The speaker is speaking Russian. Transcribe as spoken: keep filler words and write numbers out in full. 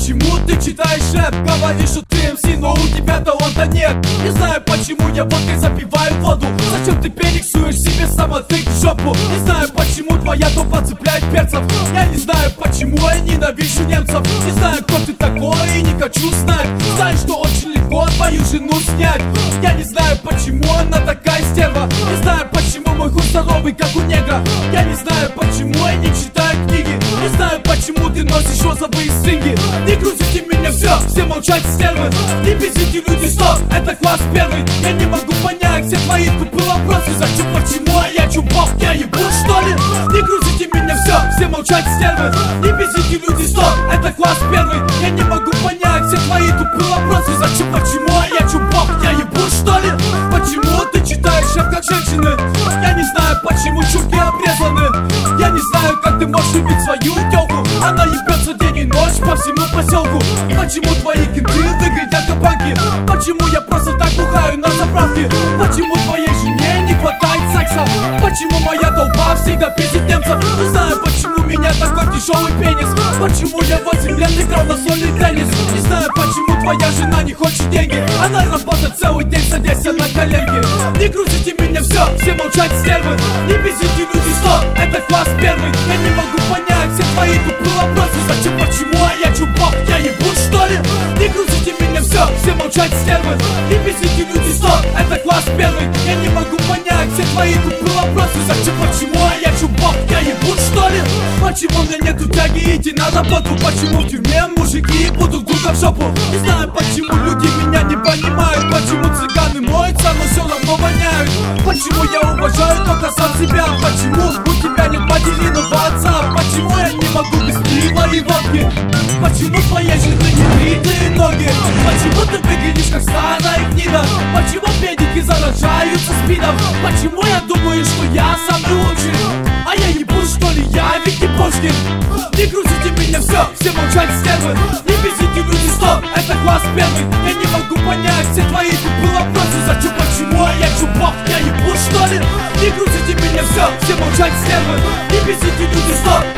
почему ты читаешь рэп. Говоришь, что ты эм си, но у тебя таланта нет. Не знаю, почему я водкой запиваю воду. Зачем ты перексуешь себе самотык в жопу? Не знаю, почему твоя топа цепляет перцев. Я не знаю, почему я ненавижу немцев. Не знаю, кто ты такой и не хочу знать. Знаю, что очень легко твою жену снять. Я не знаю, почему она такая стерва. Не знаю, почему мой хуй здоровый, как у негра. Я не знаю, почему я не читаю книги. Не знаю, почему ты носишь розовые стринги. Не грузите меня, все, все молчать, стервы. Не бесите, люди, стоп, это класс первый. Я не могу понять все твои тупые вопросы. Зачем, почему, а я чубок, я ебу, что ли? Не грузите меня, все, все молчать, стервы. Не бесите, люди, стоп, это класс первый. Я не могу понять все твои тупые вопросы. Зачем, почему, а я чубок, я ебу, что ли? Почему ты читаешь рэп как женщины? Я не знаю, почему чурки обрезаны. Я не знаю, как ты можешь любить свою тёлку. Она ебется день и ночь по всему поселку. Почему твои кенты выглядят как банки? Почему я просто так бухаю на заправке? Почему твоей жене не хватает секса? Почему моя толпа всегда пиздит немцев? Не знаю, почему у меня такой тяжелый пенис. Почему я восемь лет играл на сольный теннис? Не знаю, почему твоя жена не хочет деньги. Она работает целый день, садясь на коленки. Не грузите меня, все, все молчать, стервы. Не бесите, люди, стоп, это класс первый. Я не могу понять все твои тупые вопросы. Зачем, почему, а я чубок, я ебу, что ли? Не грузите меня, все, все молчать, стервы. Не бесите, люди, стоп, это класс первый. Я не могу понять все твои тупые вопросы. Зачем, почему, а я чубок, я ебу, что ли? Почему мне нету тяги идти на работу? Почему в тюрьме мужики будут друга в жопу? Не знаю, почему люди меня не понимают. Почему цыганы моются, но все равно воняют. Почему я уважаю только сам себя? Почему у тебя нет материного отца? Почему я не могу без пива и водки? Почему твоей жены не бритые ноги? Почему ты выглядишь как старая гнида? Почему педики заражаются спидом? Почему я думаю, что я самый лучший? А я ебу, что ли, я ведь не Пушкин. Не грузите меня, все, все молчать, стервы. Не бесите, люди, стоп, это класс первый. Я не могу понять все твои тупые вопросы. Зачем, почему, а я чубок, я ебу, что ли? Не грузите меня, все, все молчать, стервы. Не бесите, люди, стоп,